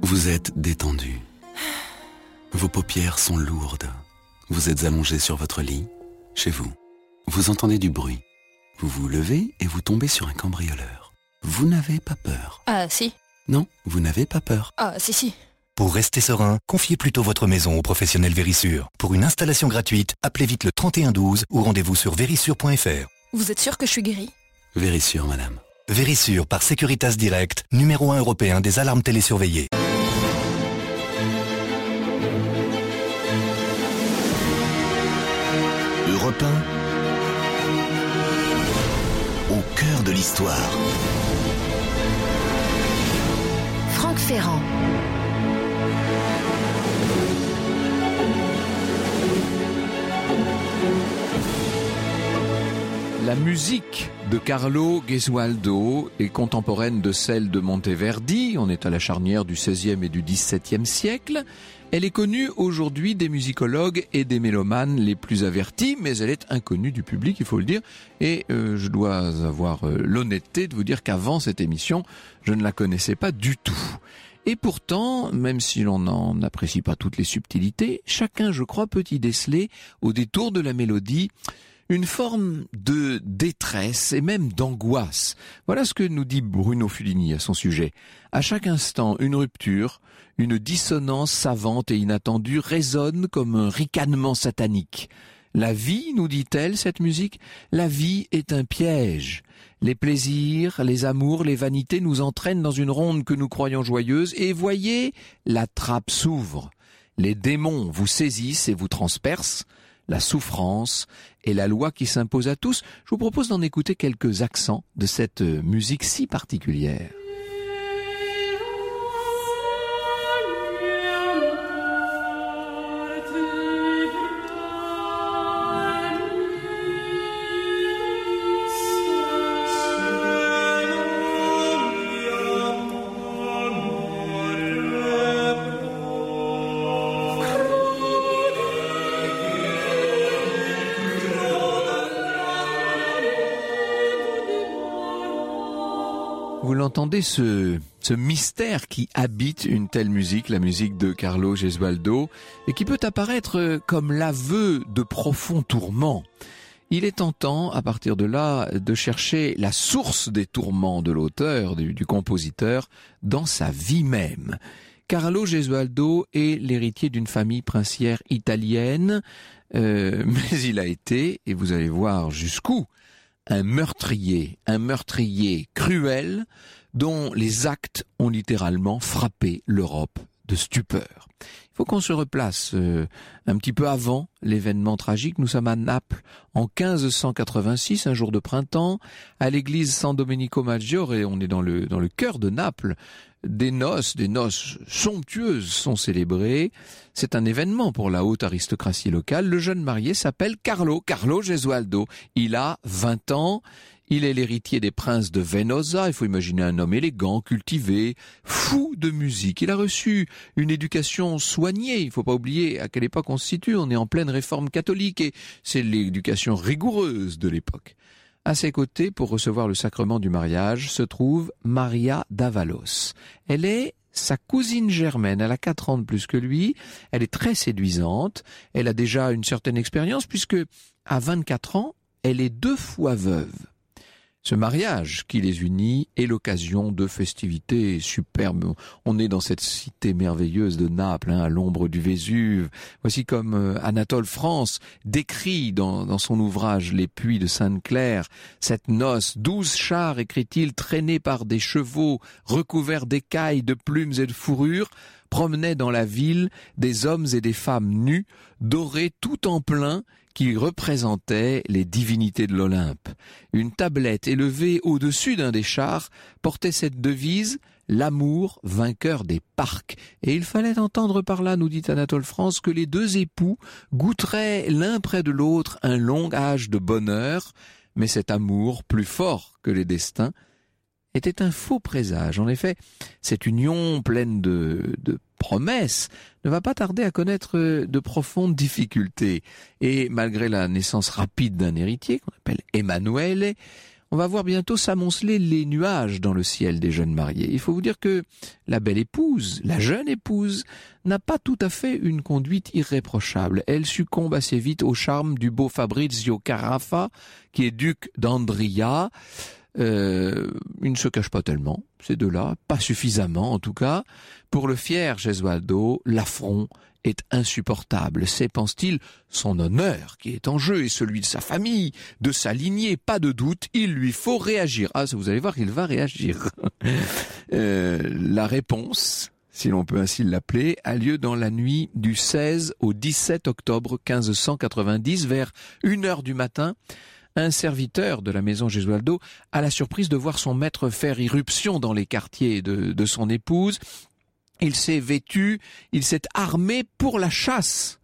Vous êtes détendu. Vos paupières sont lourdes. Vous êtes allongé sur votre lit, chez vous. Vous entendez du bruit. Vous vous levez et vous tombez sur un cambrioleur. Vous n'avez pas peur. Ah si. Non, vous n'avez pas peur. Ah si. Pour rester serein, confiez plutôt votre maison aux professionnels Vérissure. Pour une installation gratuite, appelez vite le 3112 ou rendez-vous sur verissure.fr. Vous êtes sûr que je suis guérie? Vérissure, madame. Vérissure par Securitas Direct, numéro 1 européen des alarmes télésurveillées. Europe 1, au cœur de l'histoire. Franck Ferrand. La musique de Carlo Gesualdo est contemporaine de celle de Monteverdi. On est à la charnière du XVIe et du XVIIe siècle. Elle est connue aujourd'hui des musicologues et des mélomanes les plus avertis, mais elle est inconnue du public, il faut le dire. Et je dois avoir l'honnêteté de vous dire qu'avant cette émission, je ne la connaissais pas du tout. Et pourtant, même si l'on n'en apprécie pas toutes les subtilités, chacun, je crois, peut y déceler, au détour de la mélodie, une forme de détresse et même d'angoisse. Voilà ce que nous dit Bruno Fulini à son sujet. À chaque instant, une rupture, une dissonance savante et inattendue résonne comme un ricanement satanique. La vie, nous dit-elle, cette musique, la vie est un piège. Les plaisirs, les amours, les vanités nous entraînent dans une ronde que nous croyons joyeuse et voyez, la trappe s'ouvre. Les démons vous saisissent et vous transpercent. La souffrance et la loi qui s'impose à tous. Je vous propose d'en écouter quelques accents de cette musique si particulière. Vous l'entendez, ce mystère qui habite une telle musique, la musique de Carlo Gesualdo, et qui peut apparaître comme l'aveu de profonds tourments. Il est tentant, à partir de là, de chercher la source des tourments de l'auteur, du compositeur, dans sa vie même. Carlo Gesualdo est l'héritier d'une famille princière italienne, mais il a été, et vous allez voir jusqu'où, un meurtrier cruel dont les actes ont littéralement frappé l'Europe de stupeur. Il faut qu'on se replace un petit peu avant l'événement tragique. Nous sommes à Naples en 1586, un jour de printemps, à l'église San Domenico Maggiore, et on est dans le cœur de Naples. Des noces somptueuses sont célébrées. C'est un événement pour la haute aristocratie locale. Le jeune marié s'appelle Carlo Gesualdo. Il a 20 ans. Il est l'héritier des princes de Venosa. Il faut imaginer un homme élégant, cultivé, fou de musique. Il a reçu une éducation soignée. Il ne faut pas oublier à quelle époque on se situe. On est en pleine réforme catholique et c'est l'éducation rigoureuse de l'époque. À ses côtés, pour recevoir le sacrement du mariage, se trouve Maria d'Avalos. Elle est sa cousine germaine, elle a 4 ans de plus que lui, elle est très séduisante, elle a déjà une certaine expérience puisque, à 24 ans, elle est 2 fois veuve. Ce mariage qui les unit est l'occasion de festivités superbes. On est dans cette cité merveilleuse de Naples, à l'ombre du Vésuve. Voici comme Anatole France décrit dans son ouvrage Les Puits de Sainte-Claire cette noce. 12 chars, écrit-il, traînés par des chevaux recouverts d'écailles, de plumes et de fourrures, promenaient dans la ville des hommes et des femmes nus, dorés tout en plein, qui représentait les divinités de l'Olympe. Une tablette élevée au-dessus d'un des chars portait cette devise « L'amour vainqueur des parcs ». Et il fallait entendre par là, nous dit Anatole France, que les 2 époux goûteraient l'un près de l'autre un long âge de bonheur, mais cet amour, plus fort que les destins, était un faux présage. En effet, cette union pleine de promesses ne va pas tarder à connaître de profondes difficultés. Et malgré la naissance rapide d'un héritier, qu'on appelle Emanuele, on va voir bientôt s'amonceler les nuages dans le ciel des jeunes mariés. Il faut vous dire que la belle épouse, la jeune épouse, n'a pas tout à fait une conduite irréprochable. Elle succombe assez vite au charme du beau Fabrizio Carafa, qui est duc d'Andria. Il ne se cache pas tellement, ces deux-là, pas suffisamment en tout cas. Pour le fier Gesualdo, l'affront est insupportable. C'est, pense-t-il, son honneur qui est en jeu et celui de sa famille, de sa lignée, pas de doute, il lui faut réagir. Ah, vous allez voir qu'il va réagir. La réponse, si l'on peut ainsi l'appeler, a lieu dans la nuit du 16 au 17 octobre 1590, vers 1h du matin. Un serviteur de la maison Gesualdo a la surprise de voir son maître faire irruption dans les quartiers de son épouse. Il s'est vêtu, il s'est armé pour la chasse.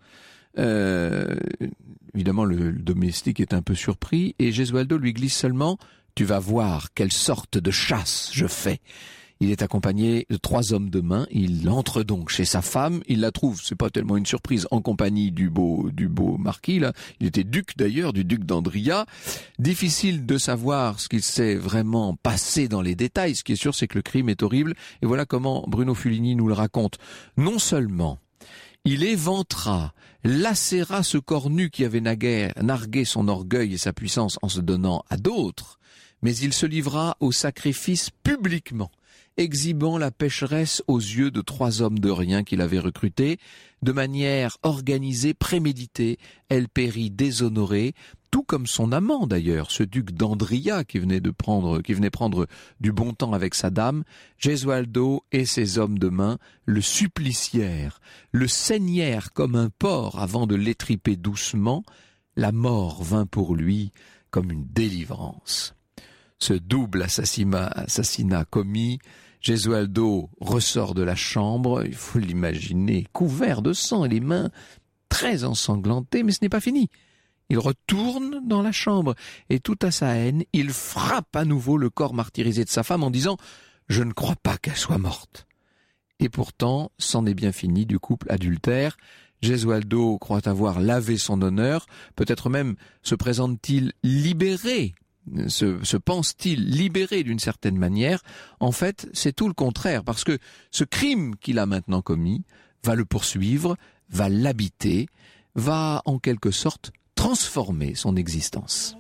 Évidemment, le domestique est un peu surpris et Gesualdo lui glisse seulement « Tu vas voir quelle sorte de chasse je fais ». Il est accompagné de 3 hommes de main, il entre donc chez sa femme, il la trouve, c'est pas tellement une surprise, en compagnie du beau marquis, là. Il était duc d'ailleurs, du duc d'Andria. Difficile de savoir ce qu'il s'est vraiment passé dans les détails, ce qui est sûr c'est que le crime est horrible, et voilà comment Bruno Fulini nous le raconte. Non seulement il éventra, lacéra ce corps nu qui avait nargué son orgueil et sa puissance en se donnant à d'autres, mais il se livra au sacrifice publiquement, exhibant la pécheresse aux yeux de 3 hommes de rien qu'il avait recrutés. De manière organisée, préméditée, elle périt déshonorée, tout comme son amant d'ailleurs, ce duc d'Andria qui venait prendre du bon temps avec sa dame. Gesualdo et ses hommes de main le supplicièrent, le saignèrent comme un porc avant de l'étriper doucement. La mort vint pour lui comme une délivrance. Ce double assassinat commis, Gesualdo ressort de la chambre, il faut l'imaginer, couvert de sang et les mains très ensanglantées, mais ce n'est pas fini. Il retourne dans la chambre et tout à sa haine, il frappe à nouveau le corps martyrisé de sa femme en disant « Je ne crois pas qu'elle soit morte ». Et pourtant, c'en est bien fini du couple adultère. Gesualdo croit avoir lavé son honneur, peut-être même se présente-t-il libéré. Se pense-t-il libéré d'une certaine manière? En fait, c'est tout le contraire, parce que ce crime qu'il a maintenant commis va le poursuivre, va l'habiter, va en quelque sorte transformer son existence.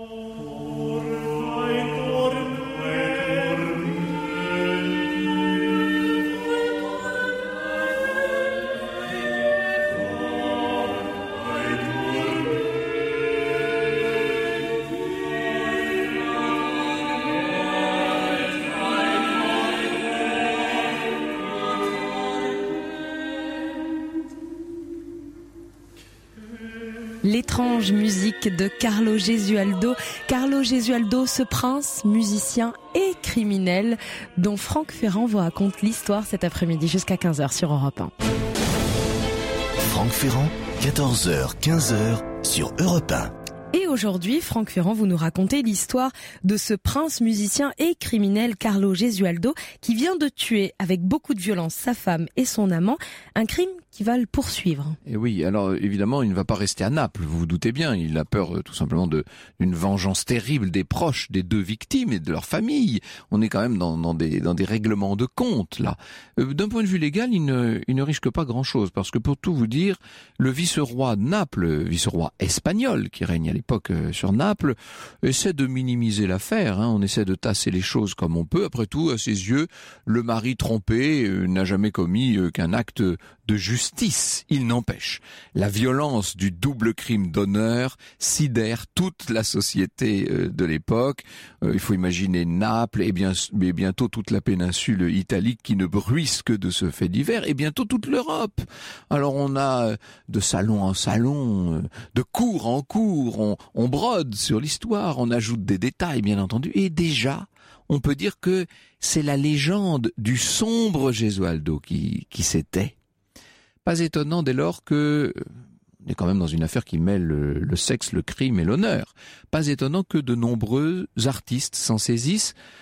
L'étrange musique de Carlo Gesualdo. Carlo Gesualdo, ce prince, musicien et criminel dont Franck Ferrand vous raconte l'histoire cet après-midi jusqu'à 15h sur Europe 1. Franck Ferrand, 14h, 15h sur Europe 1. Et aujourd'hui, Franck Ferrand, vous nous racontez l'histoire de ce prince musicien et criminel Carlo Gesualdo qui vient de tuer avec beaucoup de violence sa femme et son amant, un crime qui va le poursuivre. Et oui, alors évidemment, il ne va pas rester à Naples, vous vous doutez bien, il a peur tout simplement d'une vengeance terrible des proches des 2 victimes et de leur famille. On est quand même dans des règlements de compte là. D'un point de vue légal, il ne risque pas grand-chose, parce que pour tout vous dire, le vice-roi de Naples, vice-roi espagnol qui règne à l'époque sur Naples, essaie de minimiser l'affaire, on essaie de tasser les choses comme on peut. Après tout, à ses yeux, le mari trompé n'a jamais commis qu'un acte de justice. Il n'empêche, la violence du double crime d'honneur sidère toute la société de l'époque. Il faut imaginer Naples et bientôt toute la péninsule italique qui ne bruisse que de ce fait divers, et bientôt toute l'Europe. Alors on a de salon en salon, de cours en cours, on brode sur l'histoire, on ajoute des détails bien entendu, et déjà on peut dire que c'est la légende du sombre Gesualdo qui s'était. Pas étonnant dès lors que, on est quand même dans une affaire qui mêle le sexe, le crime et l'honneur, pas étonnant que de nombreux artistes s'en saisissent.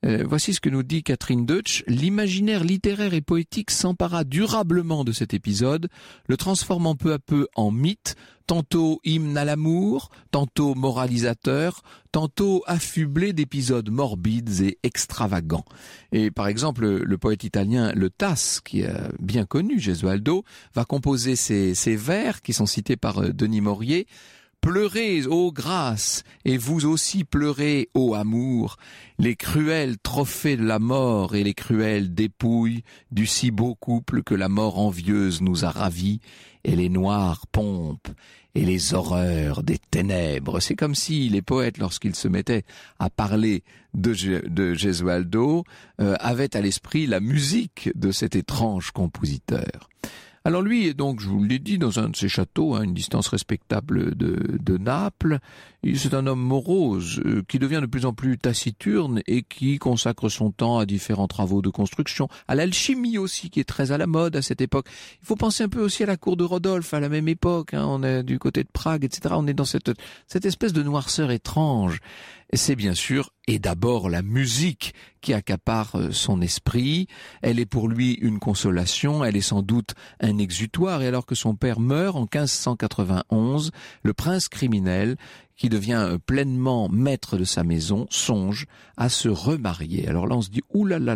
Voici ce que nous dit Catherine Deutsch. L'imaginaire littéraire et poétique s'empara durablement de cet épisode, le transformant peu à peu en mythe, tantôt hymne à l'amour, tantôt moralisateur, tantôt affublé d'épisodes morbides et extravagants. Et par exemple, le poète italien Le Tasse, qui a bien connu Gesualdo, va composer ces vers qui sont cités par Denis Maurier. Pleurez, ô grâce, et vous aussi pleurez, ô amour, les cruels trophées de la mort et les cruelles dépouilles du si beau couple que la mort envieuse nous a ravis, et les noires pompes et les horreurs des ténèbres. C'est comme si les poètes, lorsqu'ils se mettaient à parler de Gesualdo, avaient à l'esprit la musique de cet étrange compositeur. Alors lui est donc, je vous l'ai dit, dans un de ses châteaux, à une distance respectable de Naples. C'est un homme morose qui devient de plus en plus taciturne et qui consacre son temps à différents travaux de construction, à l'alchimie aussi, qui est très à la mode à cette époque. Il faut penser un peu aussi à la cour de Rodolphe, à la même époque. On est du côté de Prague, etc. On est dans cette espèce de noirceur étrange. Et c'est bien sûr, et d'abord la musique qui accapare son esprit. Elle est pour lui une consolation, elle est sans doute un exutoire. Et alors que son père meurt en 1591, le prince criminel, qui devient pleinement maître de sa maison, songe à se remarier. Alors là, on se dit, oulala,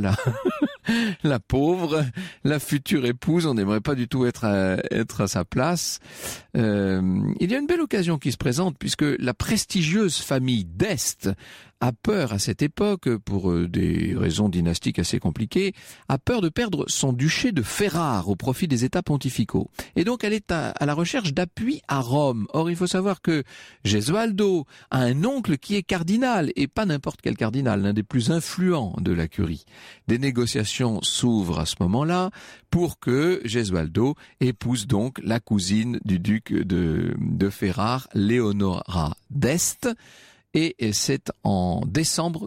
la pauvre, la future épouse, on n'aimerait pas du tout être à sa place. Il y a une belle occasion qui se présente, puisque la prestigieuse famille d'Este a peur à cette époque, pour des raisons dynastiques assez compliquées, a peur de perdre son duché de Ferrare au profit des États pontificaux. Et donc elle est à la recherche d'appui à Rome. Or, il faut savoir que Gesualdo a un oncle qui est cardinal, et pas n'importe quel cardinal, l'un des plus influents de la curie. Des négociations s'ouvrent à ce moment-là pour que Gesualdo épouse donc la cousine du duc de Ferrare, Leonora d'Este. Et c'est en décembre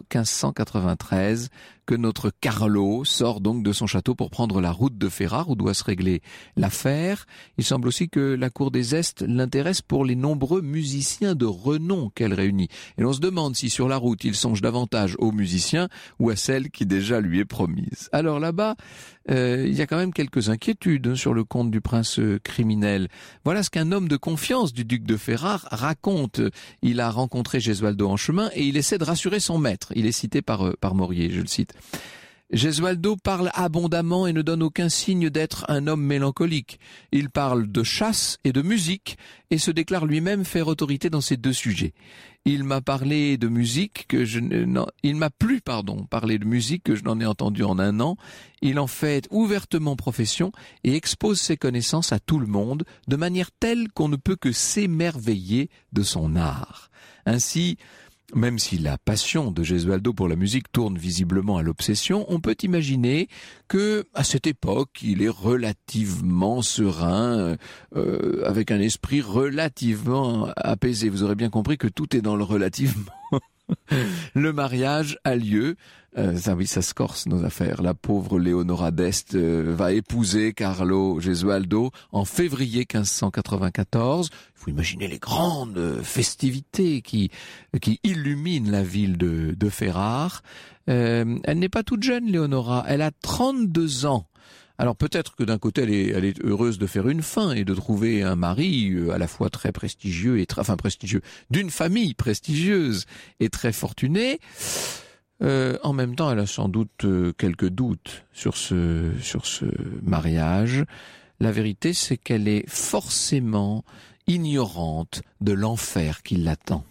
1593 que notre Carlo sort donc de son château pour prendre la route de Ferrare où doit se régler l'affaire. Il semble aussi que la cour des Estes l'intéresse pour les nombreux musiciens de renom qu'elle réunit. Et l'on se demande si sur la route il songe davantage aux musiciens ou à celle qui déjà lui est promise. Alors là-bas, il y a quand même quelques inquiétudes sur le compte du prince criminel. Voilà ce qu'un homme de confiance du duc de Ferrare raconte. Il a rencontré Gesualdo en chemin et il essaie de rassurer son maître. Il est cité par Maurier, je le cite. Gesualdo parle abondamment et ne donne aucun signe d'être un homme mélancolique. Il parle de chasse et de musique et se déclare lui-même faire autorité dans ces deux sujets. Il m'a parlé de musique il m'a plu, parler de musique que je n'en ai entendu en un an. Il en fait ouvertement profession et expose ses connaissances à tout le monde de manière telle qu'on ne peut que s'émerveiller de son art. Ainsi, même si la passion de Gesualdo pour la musique tourne visiblement à l'obsession, on peut imaginer que, à cette époque, il est relativement serein, avec un esprit relativement apaisé. Vous aurez bien compris que tout est dans le relativement. Le mariage a lieu. Ça se corse nos affaires. La pauvre Leonora d'Este va épouser Carlo Gesualdo en février 1594. Il faut imaginer les grandes festivités qui illuminent la ville de Ferrare. Elle n'est pas toute jeune, Leonora. Elle a 32 ans. Alors peut-être que d'un côté elle est heureuse de faire une fin et de trouver un mari à la fois très prestigieux prestigieux, d'une famille prestigieuse et très fortunée. En même temps, elle a sans doute quelques doutes sur ce mariage. La vérité, c'est qu'elle est forcément ignorante de l'enfer qui l'attend.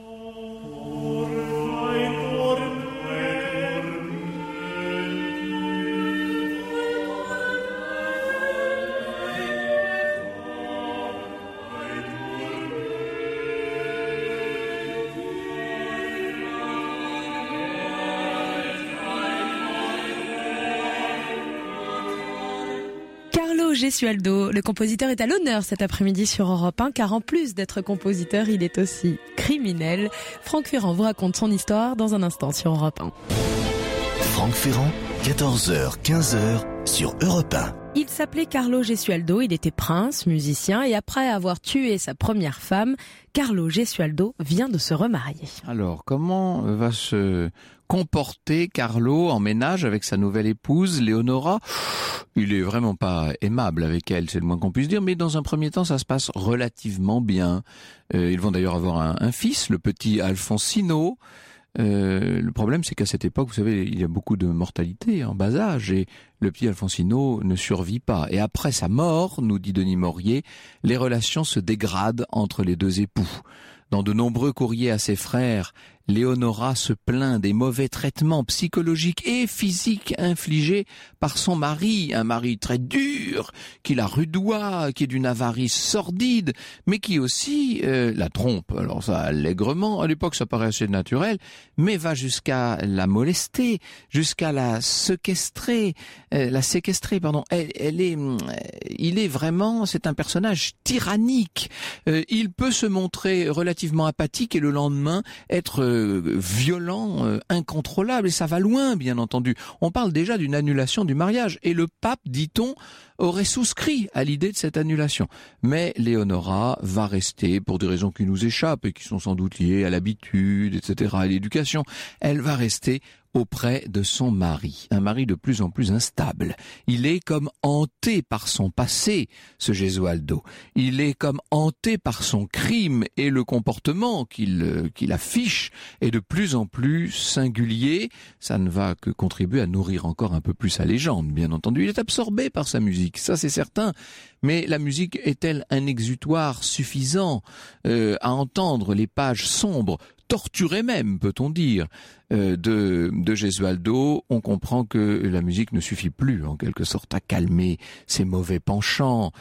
Gesualdo, le compositeur, est à l'honneur cet après-midi sur Europe 1, car en plus d'être compositeur, il est aussi criminel. Franck Ferrand vous raconte son histoire dans un instant sur Europe 1. Franck Ferrand, 14h, 15h sur Europe 1. Il s'appelait Carlo Gesualdo, il était prince, musicien et après avoir tué sa première femme, Carlo Gesualdo vient de se remarier. Alors, comment va se comporter Carlo en ménage avec sa nouvelle épouse, Leonora? Il est vraiment pas aimable avec elle, c'est le moins qu'on puisse dire, mais dans un premier temps, ça se passe relativement bien. Ils vont d'ailleurs avoir un fils, le petit Alfonsino. Le problème, c'est qu'à cette époque, vous savez, il y a beaucoup de mortalité en bas âge et le petit Alfonsino ne survit pas. Et après sa mort, nous dit Denis Maurier, les relations se dégradent entre les deux époux. Dans de nombreux courriers à ses frères, Leonora se plaint des mauvais traitements psychologiques et physiques infligés par son mari, un mari très dur, qui la rudoie, qui est d'une avarice sordide, mais qui aussi la trompe. Alors ça, allègrement, à l'époque ça paraît assez naturel, mais va jusqu'à la molester, jusqu'à la séquestrer. Il est vraiment, c'est un personnage tyrannique. Il peut se montrer relativement apathique et le lendemain être violent, incontrôlable, et ça va loin, bien entendu. On parle déjà d'une annulation du mariage, et le pape, dit-on, aurait souscrit à l'idée de cette annulation. Mais Leonora va rester, pour des raisons qui nous échappent et qui sont sans doute liées à l'habitude, etc., à l'éducation, elle va rester auprès de son mari, un mari de plus en plus instable. Il est comme hanté par son passé, ce Gesualdo. Il est comme hanté par son crime et le comportement qu'il affiche est de plus en plus singulier. Ça ne va que contribuer à nourrir encore un peu plus sa légende, bien entendu. Il est absorbé par sa musique, ça c'est certain. Mais la musique est-elle un exutoire suffisant à entendre les pages sombres, torturées même, peut-on dire, de Gesualdo? On comprend que la musique ne suffit plus, en quelque sorte, à calmer ses mauvais penchants.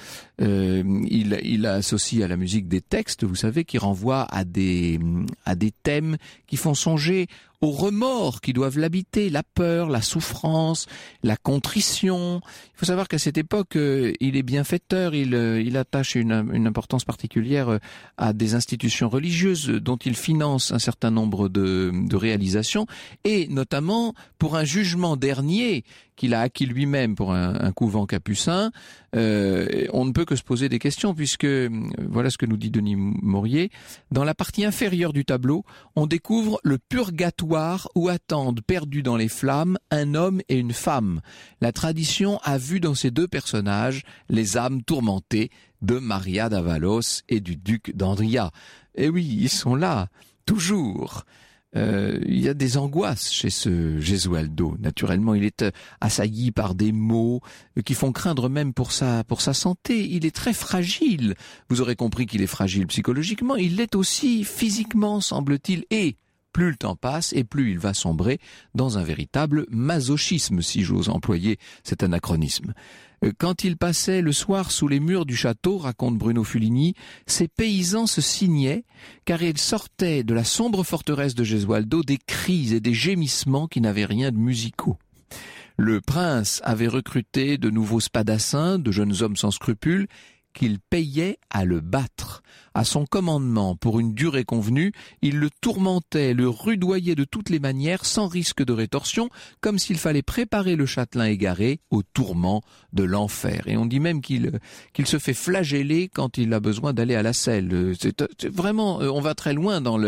Il associe à la musique des textes, vous savez, qui renvoient à des thèmes qui font songer aux remords qui doivent l'habiter, la peur, la souffrance, la contrition. Il faut savoir qu'à cette époque, il est bienfaiteur, il attache une importance particulière à des institutions religieuses dont il finance un certain nombre de réalisations, et notamment pour un jugement dernier qu'il a acquis lui-même pour un couvent capucin. On ne peut que se poser des questions, puisque, voilà ce que nous dit Denis Maurier, dans la partie inférieure du tableau, on découvre le purgatoire où attendent, perdus dans les flammes, un homme et une femme. La tradition a vu dans ces deux personnages les âmes tourmentées de Maria d'Avalos et du duc d'Andria. Et oui, ils sont là, toujours. Il y a des angoisses chez ce Gesualdo. Naturellement, il est assailli par des maux qui font craindre même pour sa santé. Il est très fragile. Vous aurez compris qu'il est fragile psychologiquement. Il l'est aussi physiquement, semble-t-il. Et plus le temps passe et plus il va sombrer dans un véritable masochisme, si j'ose employer cet anachronisme. Quand il passait le soir sous les murs du château, raconte Bruno Fulini, ces paysans se signaient car ils sortaient de la sombre forteresse de Gesualdo des cris et des gémissements qui n'avaient rien de musicaux. Le prince avait recruté de nouveaux spadassins, de jeunes hommes sans scrupules, qu'il payait à le battre. À son commandement, pour une durée convenue, il le tourmentait, le rudoyait de toutes les manières, sans risque de rétorsion, comme s'il fallait préparer le châtelain égaré au tourment de l'enfer. Et on dit même qu'il se fait flageller quand il a besoin d'aller à la selle. C'est vraiment, on va très loin dans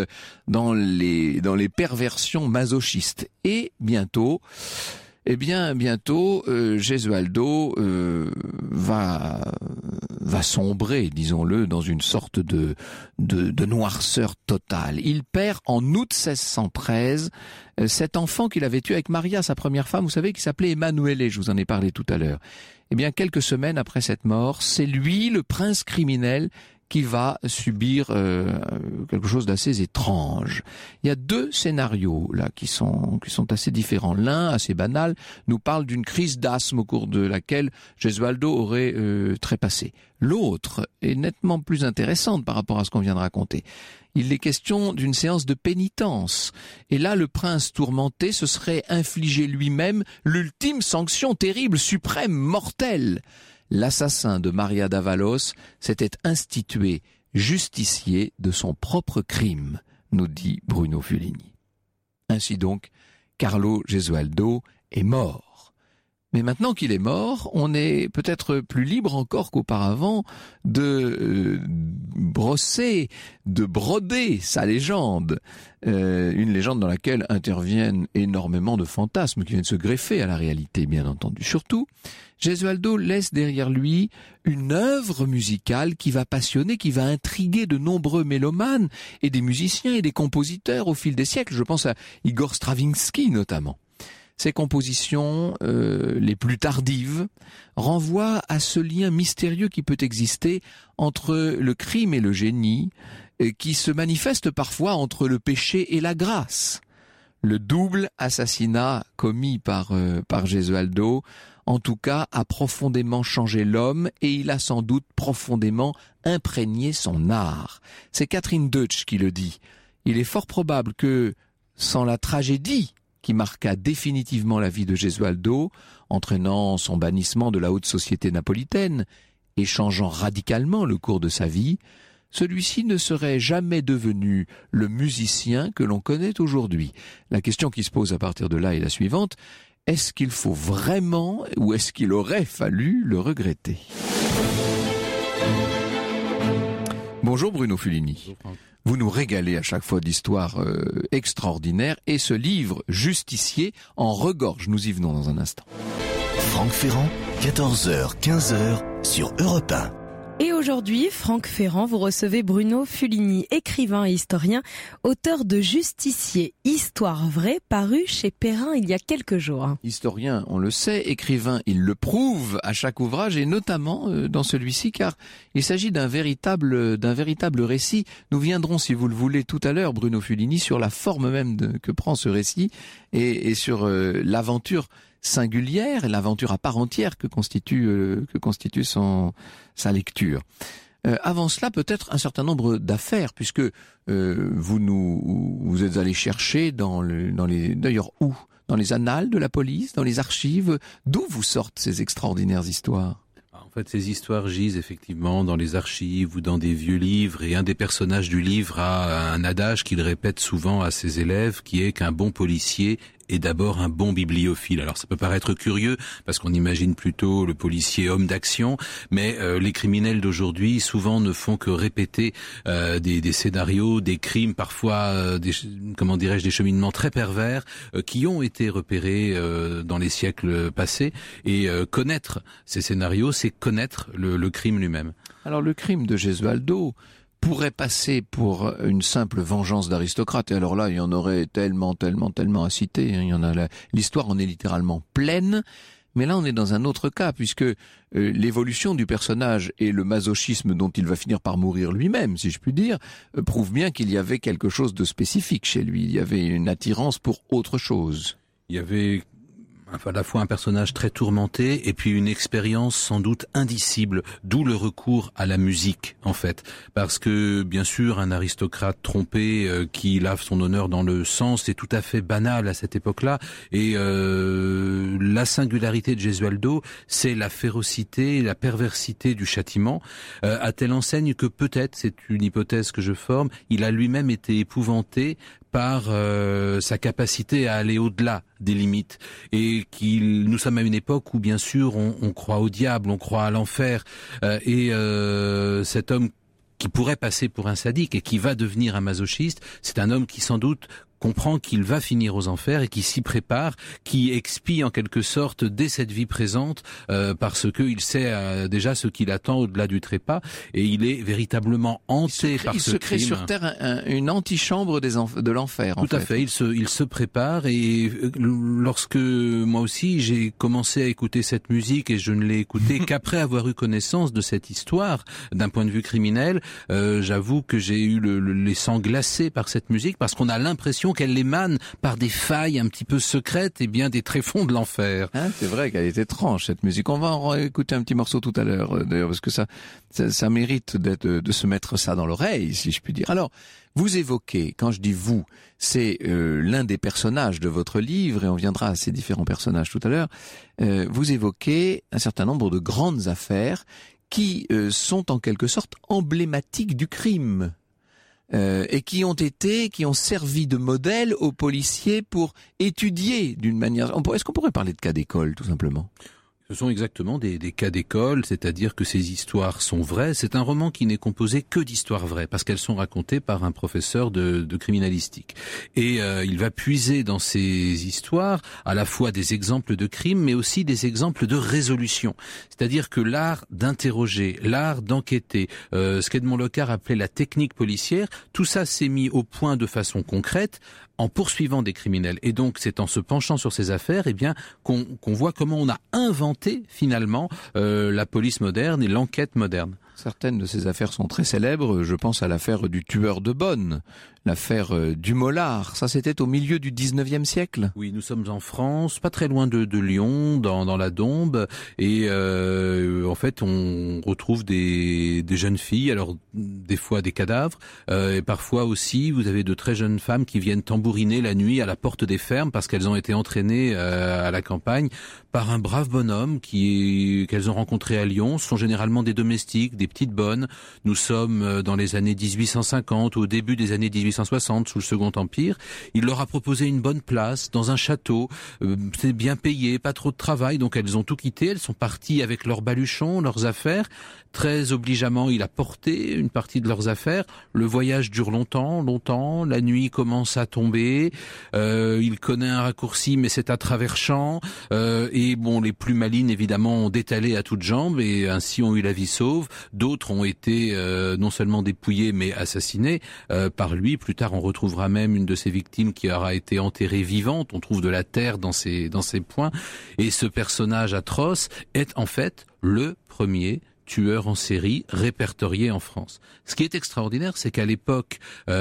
les perversions masochistes. Et bientôt, Gesualdo va sombrer, disons-le, dans une sorte de noirceur totale. Il perd en août 1613 cet enfant qu'il avait tué avec Maria, sa première femme, vous savez, qui s'appelait Emanuele, je vous en ai parlé tout à l'heure. Eh bien, quelques semaines après cette mort, c'est lui, le prince criminel, qui va subir quelque chose d'assez étrange. Il y a deux scénarios là qui sont assez différents. L'un, assez banal, nous parle d'une crise d'asthme au cours de laquelle Gesualdo aurait trépassé. L'autre est nettement plus intéressante par rapport à ce qu'on vient de raconter. Il est question d'une séance de pénitence. Et là, le prince tourmenté se serait infligé lui-même l'ultime sanction terrible, suprême, mortelle. L'assassin de Maria d'Avalos s'était institué justicier de son propre crime, nous dit Bruno Fulini. Ainsi donc, Carlo Gesualdo est mort. Mais maintenant qu'il est mort, on est peut-être plus libre encore qu'auparavant de brosser, de broder sa légende. Une légende dans laquelle interviennent énormément de fantasmes qui viennent se greffer à la réalité, bien entendu. Surtout, Gesualdo laisse derrière lui une œuvre musicale qui va passionner, qui va intriguer de nombreux mélomanes et des musiciens et des compositeurs au fil des siècles. Je pense à Igor Stravinsky notamment. Ses compositions les plus tardives renvoient à ce lien mystérieux qui peut exister entre le crime et le génie, qui se manifeste parfois entre le péché et la grâce. Le double assassinat commis par Gesualdo, en tout cas, a profondément changé l'homme et il a sans doute profondément imprégné son art. C'est Catherine Deutsch qui le dit. Il est fort probable que, sans la tragédie qui marqua définitivement la vie de Gesualdo, entraînant son bannissement de la haute société napolitaine et changeant radicalement le cours de sa vie, celui-ci ne serait jamais devenu le musicien que l'on connaît aujourd'hui. La question qui se pose à partir de là est la suivante: est-ce qu'il faut vraiment ou est-ce qu'il aurait fallu le regretter? Bonjour Bruno Fulini. Bonjour. Vous nous régalez à chaque fois d'histoires extraordinaires et ce livre, Justicier, en regorge. Nous y venons dans un instant. Franck Ferrand, 14h, 15h sur Europe 1. Et aujourd'hui, Franck Ferrand, vous recevez Bruno Fulini, écrivain et historien, auteur de Justicier, histoire vraie, paru chez Perrin il y a quelques jours. Historien, on le sait, écrivain, il le prouve à chaque ouvrage et notamment dans celui-ci, car il s'agit d'un véritable récit. Nous viendrons, si vous le voulez, tout à l'heure, Bruno Fulini, sur la forme même que prend ce récit et sur l'aventure singulière, l'aventure à part entière que constitue sa lecture. Avant cela, peut-être un certain nombre d'affaires, puisque vous êtes allé chercher d'ailleurs où? Dans les annales de la police, dans les archives, d'où vous sortent ces extraordinaires histoires? En fait, ces histoires gisent effectivement dans les archives ou dans des vieux livres, et un des personnages du livre a un adage qu'il répète souvent à ses élèves, qui est qu'un bon policier est d'abord un bon bibliophile. Alors ça peut paraître curieux parce qu'on imagine plutôt le policier homme d'action, mais les criminels d'aujourd'hui souvent ne font que répéter des scénarios, des crimes, parfois des cheminements très pervers qui ont été repérés dans les siècles passés, et connaître ces scénarios, c'est connaître le crime lui-même. Alors le crime de Gesualdo pourrait passer pour une simple vengeance d'aristocrate. Et alors là, il y en aurait tellement à citer. Il y en a l'histoire en est littéralement pleine. Mais là, on est dans un autre cas, puisque l'évolution du personnage et le masochisme dont il va finir par mourir lui-même, si je puis dire, prouvent bien qu'il y avait quelque chose de spécifique chez lui. Il y avait une attirance pour autre chose. Il y avait à la fois un personnage très tourmenté et puis une expérience sans doute indicible, d'où le recours à la musique en fait, parce que bien sûr un aristocrate trompé qui lave son honneur dans le sang, c'est tout à fait banal à cette époque-là, et la singularité de Gesualdo, c'est la férocité, la perversité du châtiment, à telle enseigne que peut-être, c'est une hypothèse que je forme, il a lui-même été épouvanté par sa capacité à aller au-delà des limites, et nous sommes à une époque où bien sûr on croit au diable, on croit à l'enfer, et cet homme qui pourrait passer pour un sadique et qui va devenir un masochiste, c'est un homme qui sans doute comprend qu'il va finir aux enfers et qui s'y prépare, qui expie en quelque sorte dès cette vie présente, parce que il sait déjà ce qu'il attend au-delà du trépas, et il est véritablement hanté par ce crime. Il se crée sur terre une antichambre de l'enfer. Tout à fait. Il se prépare, et lorsque moi aussi j'ai commencé à écouter cette musique, et je ne l'ai écoutée qu'après avoir eu connaissance de cette histoire d'un point de vue criminel, j'avoue que j'ai eu les sangs glacés par cette musique, parce qu'on a l'impression qu'elle émane par des failles un petit peu secrètes et bien des tréfonds de l'enfer. C'est vrai qu'elle est étrange cette musique. On va en écouter un petit morceau tout à l'heure d'ailleurs, parce que ça mérite de se mettre ça dans l'oreille, si je puis dire. Alors, vous évoquez, quand je dis vous, c'est l'un des personnages de votre livre, et on viendra à ces différents personnages tout à l'heure, vous évoquez un certain nombre de grandes affaires qui sont en quelque sorte emblématiques du crime. et qui ont servi de modèle aux policiers pour étudier d'une manière... Est-ce qu'on pourrait parler de cas d'école, tout simplement ? Ce sont exactement des cas d'école, c'est-à-dire que ces histoires sont vraies. C'est un roman qui n'est composé que d'histoires vraies, parce qu'elles sont racontées par un professeur de criminalistique. Et il va puiser dans ces histoires à la fois des exemples de crimes, mais aussi des exemples de résolution. C'est-à-dire que l'art d'interroger, l'art d'enquêter, ce qu'Edmond Locard appelait la technique policière, tout ça s'est mis au point de façon concrète en poursuivant des criminels. Et donc, c'est en se penchant sur ces affaires, qu'on voit comment on a inventé finalement la police moderne et l'enquête moderne. Certaines de ces affaires sont très célèbres. Je pense à l'affaire du tueur de Bonne, l'affaire du Mollard. Ça, c'était au milieu du 19e siècle. Oui, nous sommes en France, pas très loin de Lyon, dans la Dombe. Et en fait, on retrouve des jeunes filles, alors des fois des cadavres. Et parfois aussi, vous avez de très jeunes femmes qui viennent tambouriner la nuit à la porte des fermes parce qu'elles ont été entraînées à la campagne par un brave bonhomme qu'elles ont rencontré à Lyon. Ce sont généralement des domestiques, des petites bonnes. Nous sommes dans les années 1850, au début des années 1860, sous le Second Empire. Il leur a proposé une bonne place dans un château. C'est bien payé, pas trop de travail, donc elles ont tout quitté. Elles sont parties avec leurs baluchons, leurs affaires. Très obligeamment, il a porté une partie de leurs affaires. Le voyage dure longtemps. La nuit commence à tomber. Il connaît un raccourci, mais c'est à travers champs. Et bon, les plus malines, évidemment, ont détalé à toutes jambes et ainsi ont eu la vie sauve. D'autres ont été non seulement dépouillés, mais assassinés par lui. Plus tard, on retrouvera même une de ses victimes qui aura été enterrée vivante. On trouve de la terre dans ses poings. Et ce personnage atroce est en fait le premier tueur en série répertorié en France. Ce qui est extraordinaire, c'est qu'à l'époque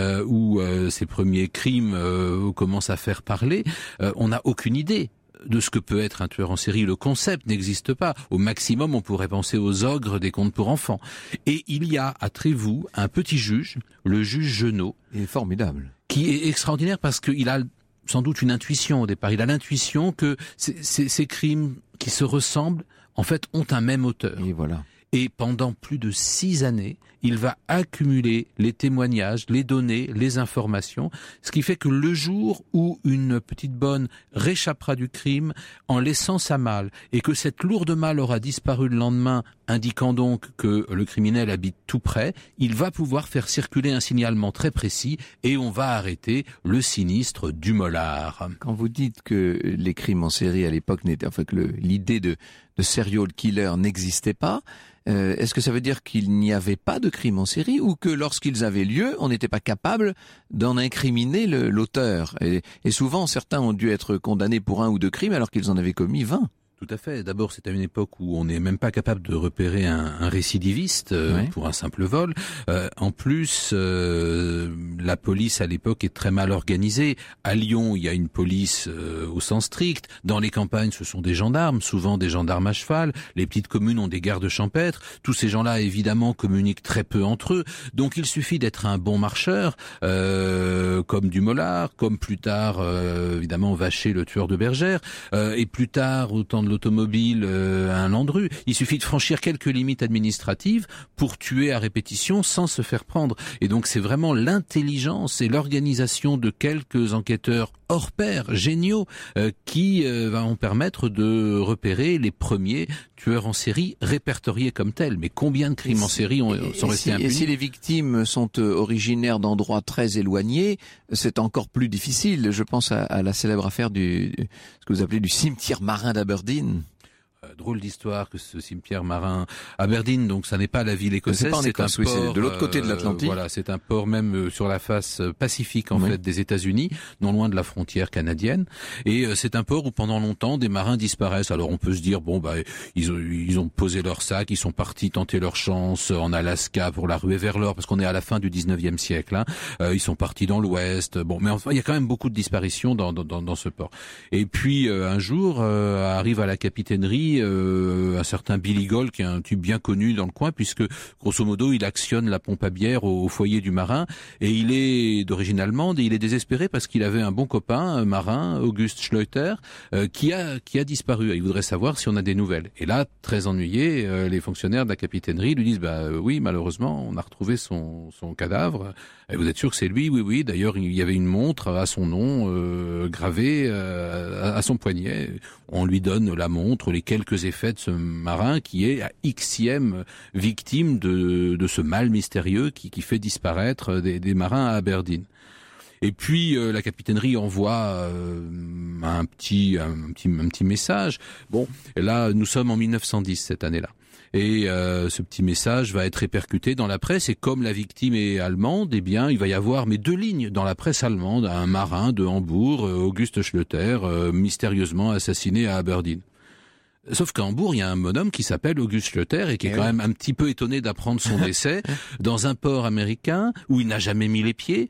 où ces premiers crimes commencent à faire parler, on n'a aucune idée de ce que peut être un tueur en série. Le concept n'existe pas. Au maximum, on pourrait penser aux ogres des contes pour enfants. Et il y a à Trévoux un petit juge, le juge Genot. Il est formidable. Qui est extraordinaire parce qu'il a sans doute une intuition au départ. Il a l'intuition que ces crimes qui se ressemblent, en fait, ont un même auteur. Et voilà. Et pendant plus de 6 années, il va accumuler les témoignages, les données, les informations, ce qui fait que le jour où une petite bonne réchappera du crime en laissant sa malle et que cette lourde malle aura disparu le lendemain, indiquant donc que le criminel habite tout près, il va pouvoir faire circuler un signalement très précis et on va arrêter le sinistre du Mollard. Quand vous dites que les crimes en série à l'époque n'étaient, enfin que l'idée de serial killer n'existait pas, est-ce que ça veut dire qu'il n'y avait pas de crimes en série ou que lorsqu'ils avaient lieu, on n'était pas capable d'en incriminer l'auteur ? Et souvent, certains ont dû être condamnés pour 1 ou 2 crimes alors qu'ils en avaient commis 20. Tout à fait. D'abord, c'est à une époque où on n'est même pas capable de repérer un récidiviste pour un simple vol. En plus, la police à l'époque est très mal organisée. À Lyon, il y a une police au sens strict. Dans les campagnes, ce sont des gendarmes, souvent des gendarmes à cheval. Les petites communes ont des gardes champêtres. Tous ces gens-là, évidemment, communiquent très peu entre eux. Donc, il suffit d'être un bon marcheur, comme du Mollard, comme plus tard, évidemment, Vacher, le tueur de bergères, et plus tard, au temps de l'automobile, un Landru. Il suffit de franchir quelques limites administratives pour tuer à répétition sans se faire prendre. Et donc c'est vraiment l'intelligence et l'organisation de quelques enquêteurs hors pair, géniaux, qui vont permettre de repérer les premiers tueurs en série répertoriés comme tels. Mais combien de crimes en série sont restés impunis ? Et si les victimes sont originaires d'endroits très éloignés, c'est encore plus difficile. Je pense à la célèbre affaire ce que vous appelez du cimetière marin d'Aberdeen. Drôle d'histoire que ce cimetière marin Aberdeen, donc ça n'est pas la ville écossaise, c'est un port, c'est de l'autre côté de l'Atlantique. Voilà, c'est un port même sur la face pacifique en fait des États-Unis, non loin de la frontière canadienne. Et c'est un port où pendant longtemps des marins disparaissent. Alors on peut se dire ils ont posé leur sac, ils sont partis tenter leur chance en Alaska pour la ruée vers l'or parce qu'on est à la fin du 19e siècle. Ils sont partis dans l'Ouest. Bon, mais enfin il y a quand même beaucoup de disparitions dans ce port. Et puis un jour arrive à la capitainerie Henry, un certain Billy Gold, qui est un type bien connu dans le coin, puisque grosso modo il actionne la pompe à bière au foyer du marin, et il est d'origine allemande et il est désespéré parce qu'il avait un bon copain, un marin, August Schleuter, qui a disparu. Il voudrait savoir si on a des nouvelles. Et là, très ennuyé, les fonctionnaires de la capitainerie lui disent oui, malheureusement, on a retrouvé son cadavre. Et vous êtes sûr que c'est lui? Oui. D'ailleurs, il y avait une montre à son nom gravée à son poignet. On lui donne la montre, les quelques effets de ce marin qui est à Xème victime de ce mal mystérieux qui fait disparaître des marins à Aberdeen. Et puis la capitainerie envoie un petit message. Bon, et là nous sommes en 1910 cette année-là. Et ce petit message va être répercuté dans la presse, et comme la victime est allemande, eh bien il va y avoir 2 lignes dans la presse allemande: un marin de Hambourg, August Schleuter, mystérieusement assassiné à Aberdeen. Sauf qu'à Hambourg, il y a un bonhomme qui s'appelle August Schleuter et qui est quand même un petit peu étonné d'apprendre son décès dans un port américain où il n'a jamais mis les pieds.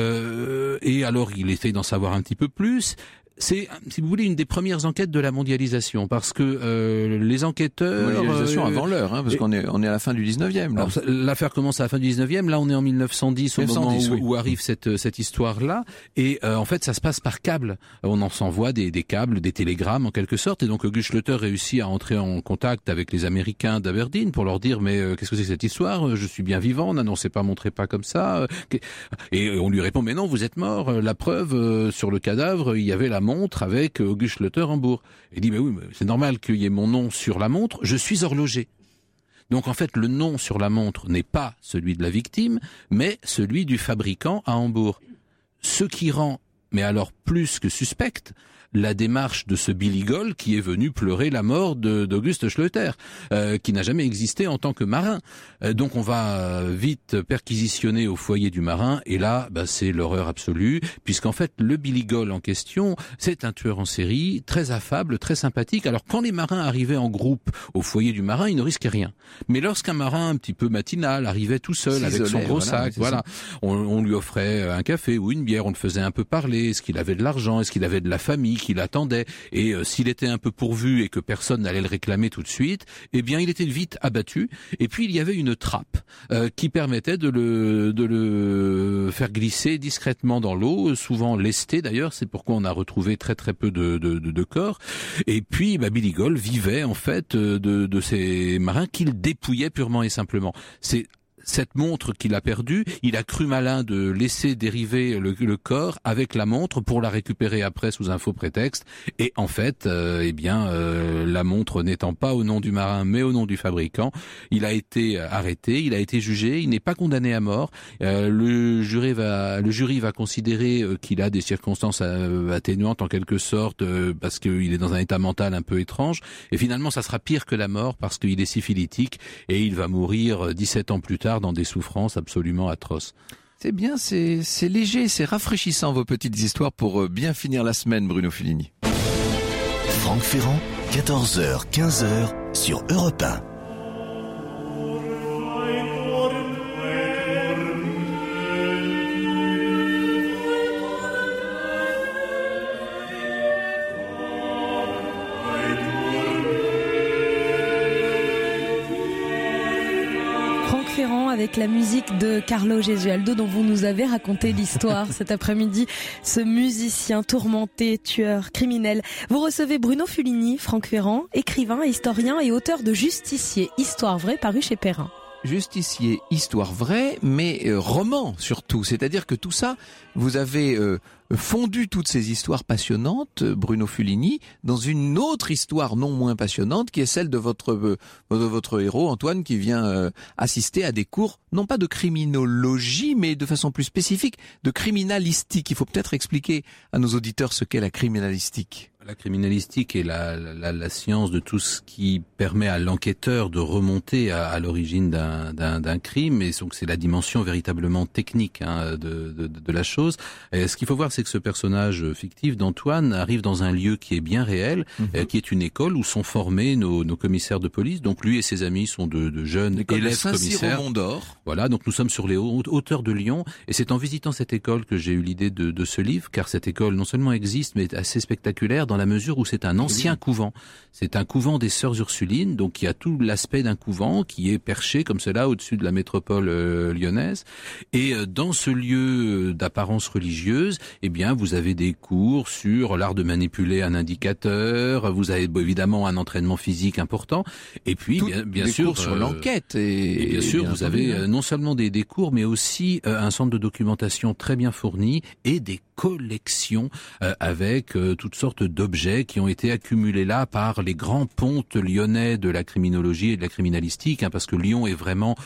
Et alors, il essaye d'en savoir un petit peu plus. C'est, si vous voulez, une des premières enquêtes de la mondialisation, parce que les enquêteurs... Mondialisation avant l'heure, parce qu'on est à la fin du 19e. Là. Alors, l'affaire commence à la fin du 19e, là on est en 1910, au moment où arrive cette histoire-là, et en fait ça se passe par câble. On en s'envoie des câbles, des télégrammes en quelque sorte, et donc August Schleuter réussit à entrer en contact avec les Américains d'Aberdeen pour leur dire mais qu'est-ce que c'est que cette histoire? Je suis bien vivant, n'annoncez pas, montrez pas comme ça. Et on lui répond mais non, vous êtes mort, la preuve, sur le cadavre, il y avait la montre avec August Schleuter Hambourg. Il dit mais oui, mais c'est normal qu'il y ait mon nom sur la montre, je suis horloger. Donc en fait le nom sur la montre n'est pas celui de la victime, mais celui du fabricant à Hambourg. Ce qui rend, mais alors plus que suspecte, la démarche de ce Billy Gold qui est venu pleurer la mort d'August Schleuter, qui n'a jamais existé en tant que marin. Donc on va vite perquisitionner au foyer du marin, et là, c'est l'horreur absolue, puisqu'en fait le Billy Gold en question, c'est un tueur en série, très affable, très sympathique. Alors quand les marins arrivaient en groupe au foyer du marin, ils ne risquaient rien. Mais lorsqu'un marin un petit peu matinal arrivait tout seul avec son gros sac, on lui offrait un café ou une bière, on le faisait un peu parler, est-ce qu'il avait de l'argent, est-ce qu'il avait de la famille qui l'attendait, et s'il était un peu pourvu et que personne n'allait le réclamer tout de suite, eh bien il était vite abattu. Et puis il y avait une trappe qui permettait de le faire glisser discrètement dans l'eau, souvent lesté d'ailleurs, c'est pourquoi on a retrouvé très très peu de corps. Et puis Billy Gold vivait en fait de ces marins qu'il dépouillait purement et simplement. C'est cette montre qu'il a perdue, il a cru malin de laisser dériver le corps avec la montre pour la récupérer après sous un faux prétexte. Et en fait, la montre n'étant pas au nom du marin mais au nom du fabricant, il a été arrêté, il a été jugé, il n'est pas condamné à mort. Le jury va considérer qu'il a des circonstances atténuantes en quelque sorte parce qu'il est dans un état mental un peu étrange. Et finalement, ça sera pire que la mort parce qu'il est syphilitique et il va mourir 17 ans plus tard dans des souffrances absolument atroces. C'est bien, c'est léger, c'est rafraîchissant vos petites histoires pour bien finir la semaine, Bruno Fulini. Franck Ferrand, 14h, 15h sur Europe 1. Avec la musique de Carlo Gesualdo dont vous nous avez raconté l'histoire cet après-midi, ce musicien tourmenté, tueur, criminel. Vous recevez Bruno Fulini, Franck Ferrand, écrivain, historien et auteur de Justicier, histoire vraie paru chez Perrin. Justicier, histoire vraie, mais roman surtout. C'est-à-dire que tout ça, vous avez fondu toutes ces histoires passionnantes, Bruno Fulini, dans une autre histoire non moins passionnante, qui est celle de votre héros, Antoine, qui vient assister à des cours, non pas de criminologie, mais de façon plus spécifique, de criminalistique. Il faut peut-être expliquer à nos auditeurs ce qu'est la criminalistique. La criminalistique est la science de tout ce qui permet à l'enquêteur de remonter à l'origine d'un crime, et donc c'est la dimension véritablement technique de la chose. Et ce qu'il faut voir, c'est que ce personnage fictif d'Antoine arrive dans un lieu qui est bien réel, qui est une école où sont formés nos commissaires de police. Donc lui et ses amis sont de jeunes élèves commissaires. Voilà, donc nous sommes sur les hauteurs de Lyon, et c'est en visitant cette école que j'ai eu l'idée de ce livre, car cette école non seulement existe, mais est assez spectaculaire dans la mesure où c'est un ancien couvent. C'est un couvent des Sœurs Ursulines, donc qui a tout l'aspect d'un couvent, qui est perché comme cela au-dessus de la métropole lyonnaise. Et dans ce lieu d'apparence religieuse, eh bien, vous avez des cours sur l'art de manipuler un indicateur, vous avez évidemment un entraînement physique important, et puis bien sûr cours sur l'enquête. Et bien sûr, vous avez non seulement des cours, mais aussi un centre de documentation très bien fourni et des collections avec toutes sortes d'objets qui ont été accumulés là par les grands pontes lyonnais de la criminologie et de la criminalistique, hein, parce que Lyon est vraiment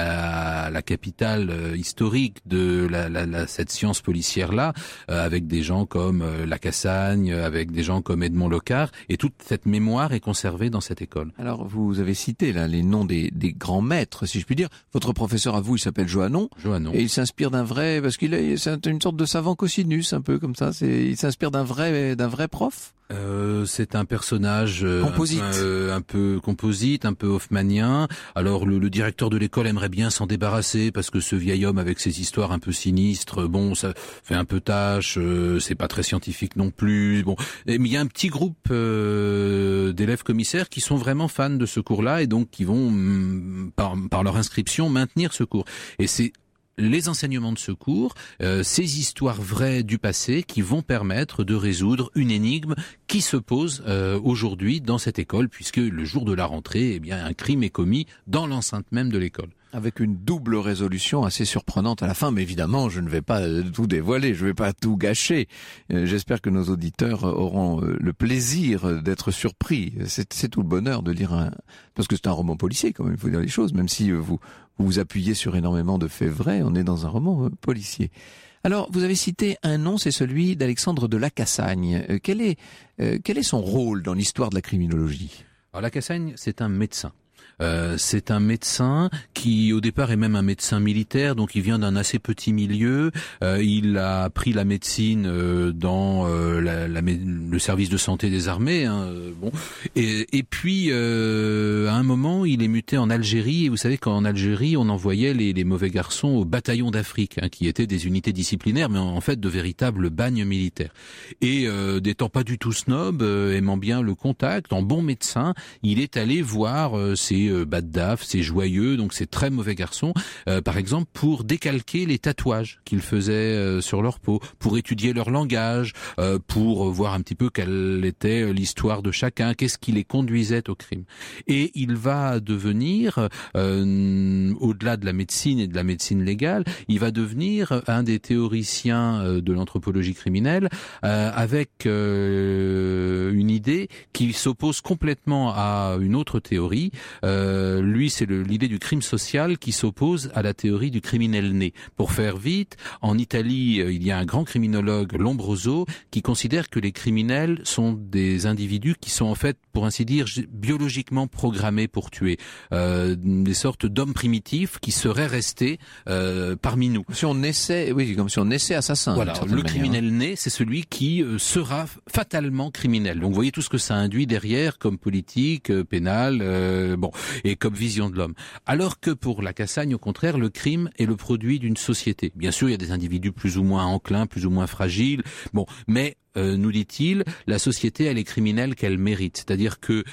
la capitale historique de cette science policière-là, avec des gens comme Lacassagne, avec des gens comme Edmond Locard, et toute cette mémoire est conservée dans cette école. Alors, vous avez cité là les noms des grands maîtres, si je puis dire. Votre professeur à vous, il s'appelle Joannon. Et il s'inspire d'un vrai, parce c'est une sorte de savant cosinus, un peu comme ça. Il s'inspire d'un vrai prof. C'est un personnage composite. un peu composite, un peu hoffmannien. Alors le directeur de l'école aimerait bien s'en débarrasser parce que ce vieil homme avec ses histoires un peu sinistres, bon, ça fait un peu tâche, c'est pas très scientifique non plus. Bon, mais il y a un petit groupe d'élèves commissaires qui sont vraiment fans de ce cours-là et donc qui vont par leur inscription maintenir ce cours. Et c'est les enseignements de ce cours, ces histoires vraies du passé qui vont permettre de résoudre une énigme qui se pose aujourd'hui dans cette école, puisque le jour de la rentrée, eh bien, un crime est commis dans l'enceinte même de l'école. Avec une double résolution assez surprenante à la fin, mais évidemment, je ne vais pas tout dévoiler, je ne vais pas tout gâcher. J'espère que nos auditeurs auront le plaisir d'être surpris. C'est tout le bonheur de lire parce que c'est un roman policier, quand même, il faut dire les choses, même si vous vous appuyez sur énormément de faits vrais, on est dans un roman policier. Alors, vous avez cité un nom, c'est celui d'Alexandre de Lacassagne. Quel est son rôle dans l'histoire de la criminologie? Alors, Lacassagne, c'est un médecin. C'est un médecin qui au départ est même un médecin militaire, donc il vient d'un assez petit milieu. Il a appris la médecine dans le service de santé des armées. Hein, bon, et puis à un moment, il est muté en Algérie. Et vous savez qu'en Algérie, on envoyait les mauvais garçons au bataillon d'Afrique, hein, qui étaient des unités disciplinaires, mais en fait de véritables bagnes militaires. Et n'étant pas du tout snob, aimant bien le contact, en bon médecin, il est allé voir ces Baddaf, c'est joyeux, donc c'est très mauvais garçon, par exemple pour décalquer les tatouages qu'ils faisaient sur leur peau, pour étudier leur langage, pour voir un petit peu quelle était l'histoire de chacun, qu'est-ce qui les conduisait au crime. Et il va devenir, au-delà de la médecine et de la médecine légale, il va devenir un des théoriciens de l'anthropologie criminelle, avec une idée qui s'oppose complètement à une autre théorie. Lui, c'est l'idée du crime social qui s'oppose à la théorie du criminel né. Pour faire vite, en Italie, il y a un grand criminologue, Lombroso, qui considère que les criminels sont des individus qui sont en fait, pour ainsi dire, biologiquement programmés pour tuer. Des sortes d'hommes primitifs qui seraient restés parmi nous. Si on essaie, oui, comme si on essaie assassin. Voilà, le criminel né, c'est celui qui sera fatalement criminel. Donc vous voyez tout ce que ça induit derrière comme politique, pénale, et comme vision de l'homme. Alors que pour Lacassagne, au contraire, le crime est le produit d'une société. Bien sûr, il y a des individus plus ou moins enclins, plus ou moins fragiles, mais nous dit-il, la société, elle est criminelle qu'elle mérite. C'est-à-dire que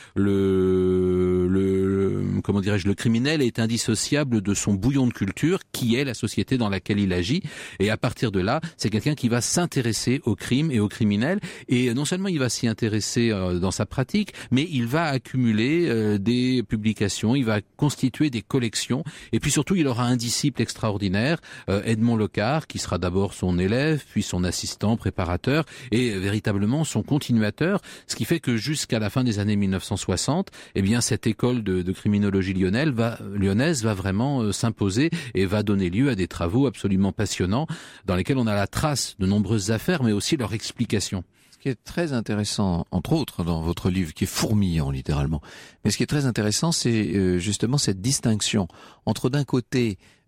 le criminel est indissociable de son bouillon de culture, qui est la société dans laquelle il agit. Et à partir de là, c'est quelqu'un qui va s'intéresser au crime et aux criminels. Et non seulement il va s'y intéresser dans sa pratique, mais il va accumuler des publications, il va constituer des collections. Et puis surtout, il aura un disciple extraordinaire, Edmond Locard, qui sera d'abord son élève, puis son assistant, préparateur, et véritablement son continuateur, ce qui fait que jusqu'à la fin des années 1960, eh bien cette école de criminologie lyonnaise va vraiment s'imposer et va donner lieu à des travaux absolument passionnants dans lesquels on a la trace de nombreuses affaires, mais aussi leur explication. Ce qui est très intéressant, entre autres, dans votre livre, qui est fourmillant littéralement, mais ce qui est très intéressant, c'est justement cette distinction entre d'un côté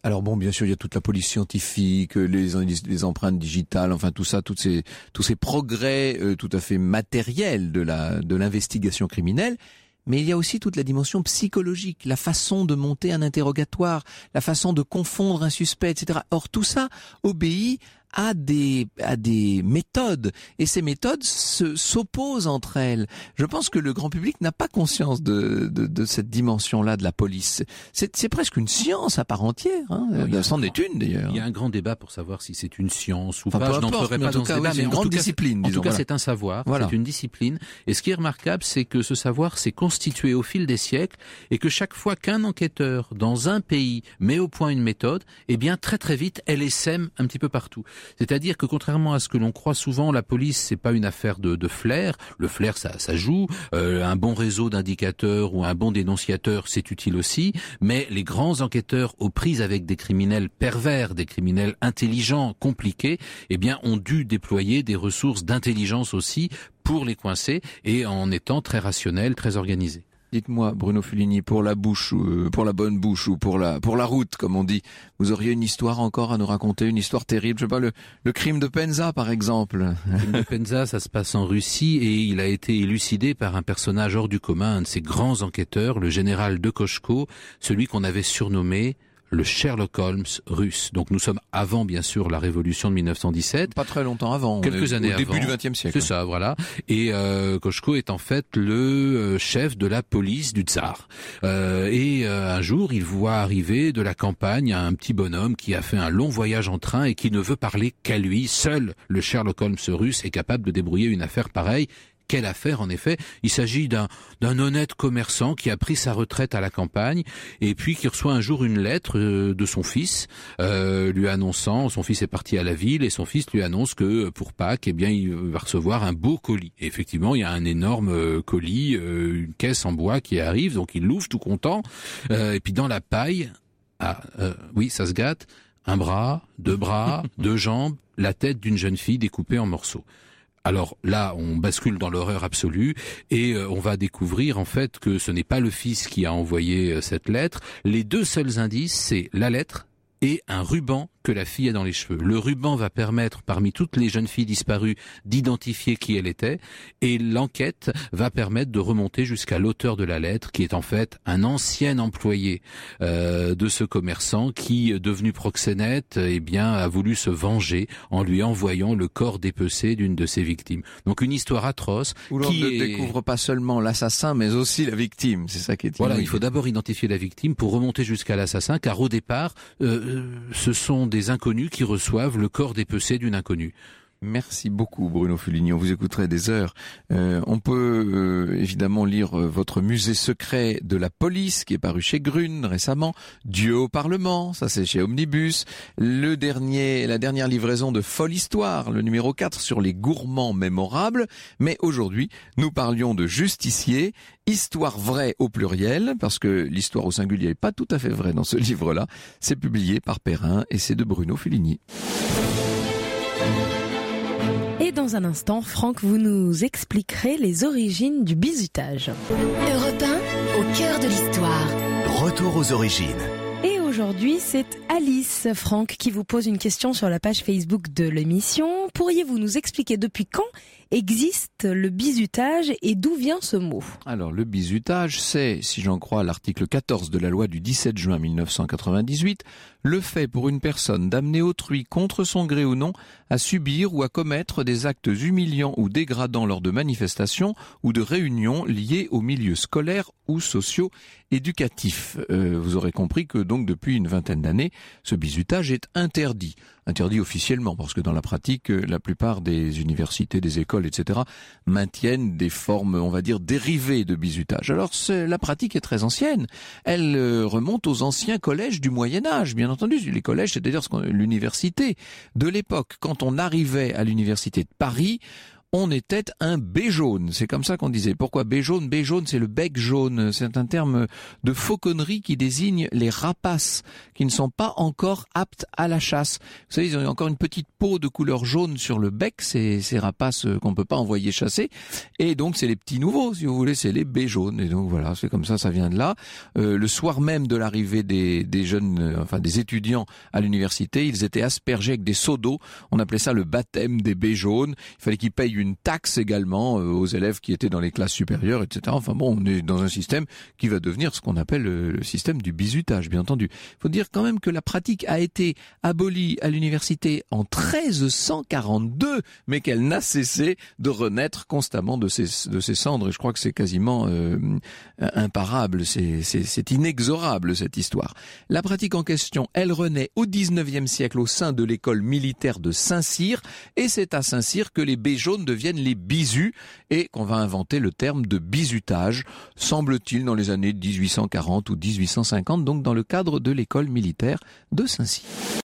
Alors bon, bien sûr, il y a toute la police scientifique, les empreintes digitales, enfin tout ça, tous ces progrès tout à fait matériels de l'investigation criminelle. Mais il y a aussi toute la dimension psychologique, la façon de monter un interrogatoire, la façon de confondre un suspect, etc. Or tout ça obéit à des méthodes, et ces méthodes s'opposent entre elles. Je pense que le grand public n'a pas conscience de cette dimension-là de la police. C'est presque une science à part entière, hein. C'en est une d'ailleurs. Il y a un grand débat pour savoir si c'est une science ou enfin, pas. Je n'entrerai pas dans ce débat, mais une grande discipline. En tout cas, c'est un savoir, c'est une discipline. Et ce qui est remarquable, c'est que ce savoir s'est constitué au fil des siècles, et que chaque fois qu'un enquêteur dans un pays met au point une méthode, eh bien très très vite, elle essaime un petit peu partout. C'est-à-dire que contrairement à ce que l'on croit souvent, la police c'est pas une affaire de flair. Le flair ça joue. Un bon réseau d'indicateurs ou un bon dénonciateur c'est utile aussi. Mais les grands enquêteurs aux prises avec des criminels pervers, des criminels intelligents, compliqués, eh bien ont dû déployer des ressources d'intelligence aussi pour les coincer, et en étant très rationnels, très organisés. Dites-moi, Bruno Fulini, pour la bouche, pour la bonne bouche ou pour la route, comme on dit, vous auriez une histoire encore à nous raconter, une histoire terrible, je sais pas, le crime de Penza, par exemple. Le crime de Penza, ça se passe en Russie, et il a été élucidé par un personnage hors du commun, un de ces grands enquêteurs, le général de Koshko, celui qu'on avait surnommé le Sherlock Holmes russe. Donc nous sommes avant, bien sûr, la révolution de 1917. Pas très longtemps avant. Quelques années avant. Au début du XXe siècle. C'est ça, voilà. Et Koshko est en fait le chef de la police du tsar. Un jour, il voit arriver de la campagne un petit bonhomme qui a fait un long voyage en train et qui ne veut parler qu'à lui. Seul le Sherlock Holmes russe est capable de débrouiller une affaire pareille. Quelle affaire, en effet? Il s'agit d'un honnête commerçant qui a pris sa retraite à la campagne, et puis qui reçoit un jour une lettre de son fils, lui annonçant, son fils est parti à la ville, et son fils lui annonce que pour Pâques, eh bien, il va recevoir un beau colis. Et effectivement, il y a un énorme colis, une caisse en bois qui arrive, donc il l'ouvre tout content, et puis dans la paille, oui, ça se gâte, un bras, deux jambes, la tête d'une jeune fille découpée en morceaux. Alors là, on bascule dans l'horreur absolue, et on va découvrir en fait que ce n'est pas le fils qui a envoyé cette lettre. Les deux seuls indices, c'est la lettre et un ruban que la fille a dans les cheveux. Le ruban va permettre, parmi toutes les jeunes filles disparues, d'identifier qui elle était, et l'enquête va permettre de remonter jusqu'à l'auteur de la lettre, qui est en fait un ancien employé de ce commerçant qui, devenu proxénète, eh bien, a voulu se venger en lui envoyant le corps dépecé d'une de ses victimes. Donc une histoire atroce. Où l'on ne découvre pas seulement l'assassin, mais aussi la victime. C'est ça qui est Voilà, il faut d'abord identifier la victime pour remonter jusqu'à l'assassin, car au départ, ce sont des inconnus qui reçoivent le corps dépecé d'une inconnue. Merci beaucoup Bruno Fulini, on vous écouterait des heures. On peut évidemment lire votre musée secret de la police qui est paru chez Grune récemment, Dieu au Parlement, ça c'est chez Omnibus, la dernière livraison de Folle Histoire, le numéro 4 sur les gourmands mémorables, mais aujourd'hui nous parlions de justicier, histoire vraie au pluriel, parce que l'histoire au singulier n'est pas tout à fait vraie dans ce livre-là, c'est publié par Perrin et c'est de Bruno Fulini. Et dans un instant, Franck, vous nous expliquerez les origines du bizutage. Europe 1, au cœur de l'histoire. Retour aux origines. Et aujourd'hui, c'est Alice, Franck, qui vous pose une question sur la page Facebook de l'émission. Pourriez-vous nous expliquer depuis quand existe le bizutage et d'où vient ce mot? Alors, le bizutage, c'est, si j'en crois l'article 14 de la loi du 17 juin 1998, le fait pour une personne d'amener autrui contre son gré ou non à subir ou à commettre des actes humiliants ou dégradants lors de manifestations ou de réunions liées au milieu scolaire ou socio-éducatif. Vous aurez compris que donc depuis une vingtaine d'années, ce bizutage est interdit. Interdit officiellement, parce que dans la pratique, la plupart des universités, des écoles, etc., maintiennent des formes, on va dire, dérivées de bizutage. Alors, la pratique est très ancienne. Elle remonte aux anciens collèges du Moyen-Âge, bien entendu. Les collèges, c'est-à-dire l'université de l'époque. Quand on arrivait à l'université de Paris, on était un B jaune. C'est comme ça qu'on disait. Pourquoi B jaune? B jaune, c'est le bec jaune. C'est un terme de fauconnerie qui désigne les rapaces qui ne sont pas encore aptes à la chasse. Vous savez, ils ont encore une petite peau de couleur jaune sur le bec, ces rapaces qu'on peut pas envoyer chasser. Et donc, c'est les petits nouveaux, si vous voulez, c'est les B jaunes. Et donc, voilà, c'est comme ça vient de là. Le soir même de l'arrivée des jeunes, des étudiants à l'université, ils étaient aspergés avec des seaux d'eau. On appelait ça le baptême des B jaunes. Il fallait qu'ils payent une taxe également aux élèves qui étaient dans les classes supérieures, etc. Enfin bon, on est dans un système qui va devenir ce qu'on appelle le système du bizutage, bien entendu. Il faut dire quand même que la pratique a été abolie à l'université en 1342, mais qu'elle n'a cessé de renaître constamment de ses cendres. Et je crois que c'est quasiment imparable, c'est inexorable cette histoire. La pratique en question, elle renaît au 19e siècle au sein de l'école militaire de Saint-Cyr, et c'est à Saint-Cyr que les baies jaunes deviennent les bisus et qu'on va inventer le terme de bizutage, semble-t-il dans les années 1840 ou 1850, donc dans le cadre de l'école militaire de Saint-Cyr.